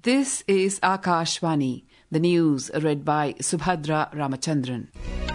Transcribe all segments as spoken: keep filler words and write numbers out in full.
This is Akashvani, the news read by Subhadra Ramachandran.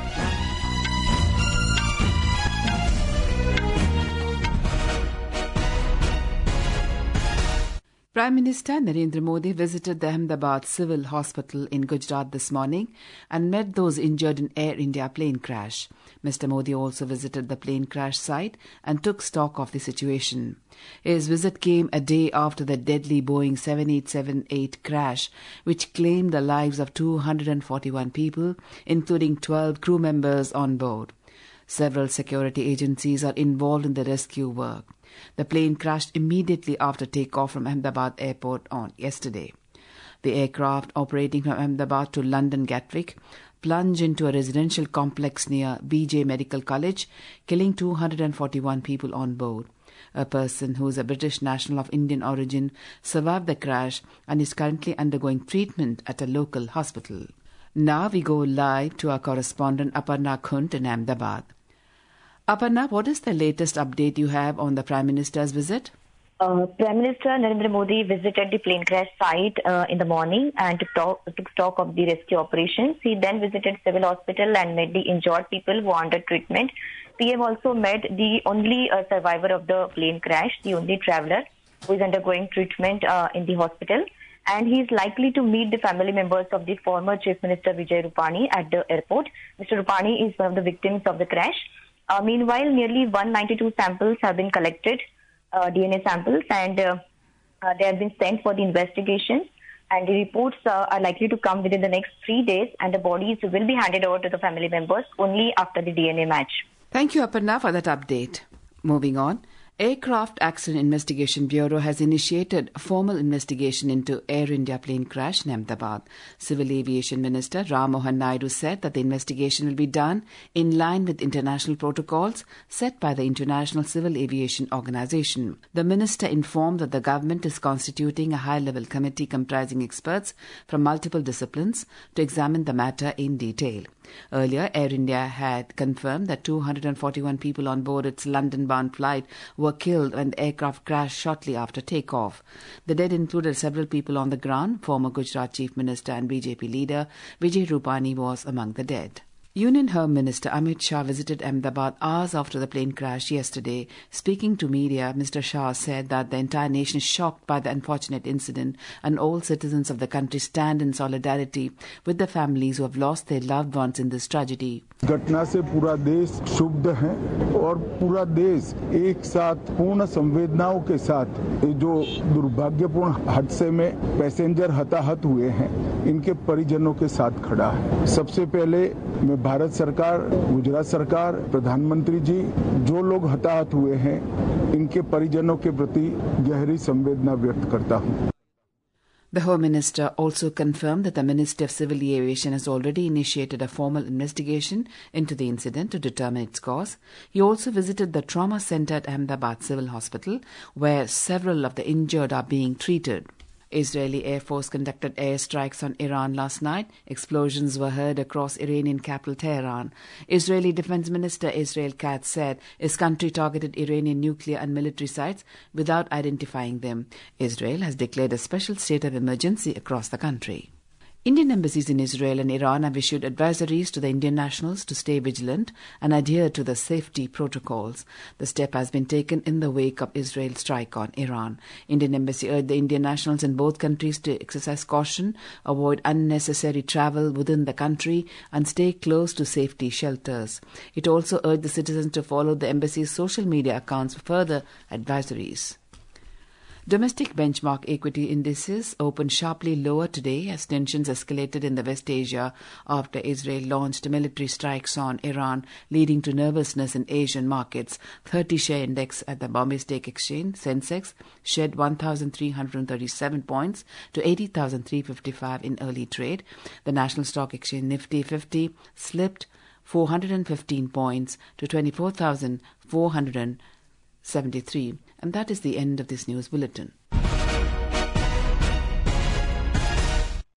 Prime Minister Narendra Modi visited the Ahmedabad Civil Hospital in Gujarat this morning and met those injured in Air India plane crash. Mister Modi also visited the plane crash site and took stock of the situation. His visit came a day after the deadly Boeing seven eight seven eight crash, which claimed the lives of two hundred forty-one people, including twelve crew members on board. Several security agencies are involved in the rescue work. The plane crashed immediately after takeoff from Ahmedabad Airport on yesterday. The aircraft operating from Ahmedabad to London Gatwick plunged into a residential complex near B J Medical College, killing two hundred forty-one people on board. A person who is a British national of Indian origin survived the crash and is currently undergoing treatment at a local hospital. Now we go live to our correspondent Aparna Khunt in Ahmedabad. Aparna, what is the latest update you have on the Prime Minister's visit? Uh, Prime Minister Narendra Modi visited the plane crash site uh, in the morning and took, talk, took stock of the rescue operations. He then visited civil hospital and met the injured people who are under treatment. P M also met the only uh, survivor of the plane crash, the only traveller who is undergoing treatment uh, in the hospital. And he is likely to meet the family members of the former Chief Minister Vijay Rupani at the airport. Mister Rupani is one of the victims of the crash. Uh, meanwhile, nearly one hundred ninety-two samples have been collected, uh, D N A samples, and uh, uh, they have been sent for the investigation. And the reports uh, are likely to come within the next three days, and the bodies will be handed over to the family members only after the D N A match. Thank you, Aparna, for that update. Moving on. Aircraft Accident Investigation Bureau has initiated a formal investigation into Air India plane crash in Ahmedabad. Civil Aviation Minister Ram Mohan Naidu said that the investigation will be done in line with international protocols set by the International Civil Aviation Organization. The minister informed that the government is constituting a high-level committee comprising experts from multiple disciplines to examine the matter in detail. Earlier, Air India had confirmed that two hundred forty-one people on board its London-bound flight were killed when the aircraft crashed shortly after takeoff. The dead included several people on the ground. Former Gujarat Chief Minister and B J P leader Vijay Rupani was among the dead. Union Home Minister Amit Shah visited Ahmedabad hours after the plane crash yesterday. Speaking to media, Mister Shah said that the entire nation is shocked by the unfortunate incident and all citizens of the country stand in solidarity with the families who have lost their loved ones in this tragedy. घटना से पूरा देश क्षुब्ध है और पूरा देश एक साथ पूर्ण संवेदनाओं के साथ जो दुर्भाग्यपूर्ण हादसे में पैसेंजर हताहत हुए हैं इनके परिजनों के साथ खड़ा है। सबसे पहले मैं भारत सरकार, गुजरात सरकार, प्रधानमंत्री जी जो लोग हताहत हुए हैं इनके परिजनों के प्रति गहरी संवेदना व्यक्त करता हूं। The Home Minister also confirmed that the Ministry of Civil Aviation has already initiated a formal investigation into the incident to determine its cause. He also visited the trauma centre at Ahmedabad Civil Hospital, where several of the injured are being treated. Israeli Air Force conducted airstrikes on Iran last night. Explosions were heard across Iranian capital Tehran. Israeli Defense Minister Israel Katz said his country targeted Iranian nuclear and military sites without identifying them. Israel has declared a special state of emergency across the country. Indian embassies in Israel and Iran have issued advisories to the Indian nationals to stay vigilant and adhere to the safety protocols. The step has been taken in the wake of Israel's strike on Iran. Indian embassy urged the Indian nationals in both countries to exercise caution, avoid unnecessary travel within the country, and stay close to safety shelters. It also urged the citizens to follow the embassy's social media accounts for further advisories. Domestic benchmark equity indices opened sharply lower today as tensions escalated in the West Asia after Israel launched military strikes on Iran, leading to nervousness in Asian markets. thirty-share index at the Bombay Stock Exchange, Sensex, shed one thousand three hundred thirty-seven points to eighty thousand three hundred fifty-five in early trade. The National Stock Exchange Nifty fifty slipped four hundred fifteen points to twenty-four thousand four hundred seventy-three. And that is the end of this news bulletin.